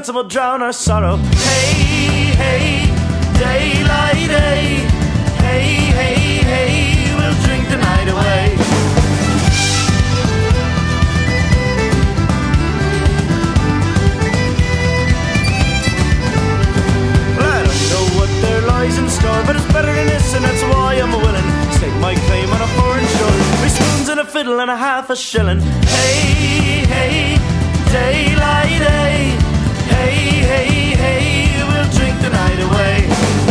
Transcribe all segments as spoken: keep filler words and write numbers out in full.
dance and we'll drown our sorrow. Hey, hey, daylight, hey. Hey, hey, hey, we'll drink the night away. Well, I don't know what there lies in store, but it's better than this, and that's why I'm willing to stake my claim on a foreign shore. My spoons and a fiddle and a half a shilling. Hey, hey, daylight, hey. Hey, hey, hey, we'll drink the night away.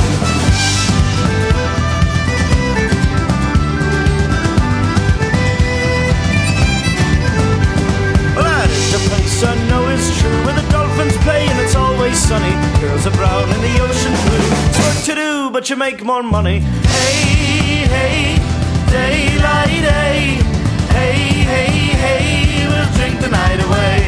The place I know is true, where the dolphins play and it's always sunny. Girls are brown and the ocean blue. It's work to do, but you make more money. Hey, hey, daylight, hey. Hey, hey, hey, we'll drink the night away.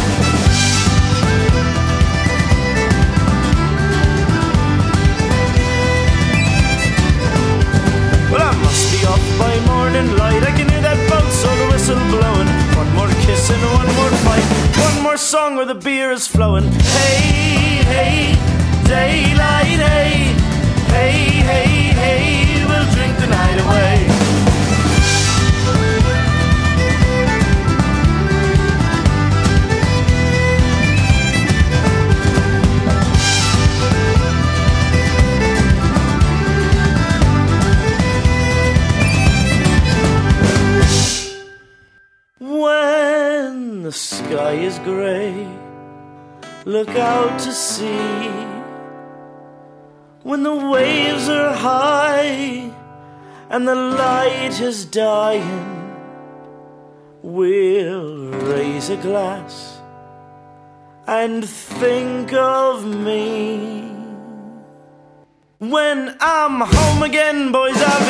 Well, I must be off by morning light. I can hear that boat, so the whistle blowing. One more kiss and one more fight. One more song where the beer is flowing. Hey, hey, daylight, hey. Hey, hey, hey, we'll drink the night away. When the sky is grey, look out to sea. When the waves are high and the light is dying, we'll raise a glass and think of me. When I'm home again, boys, I'll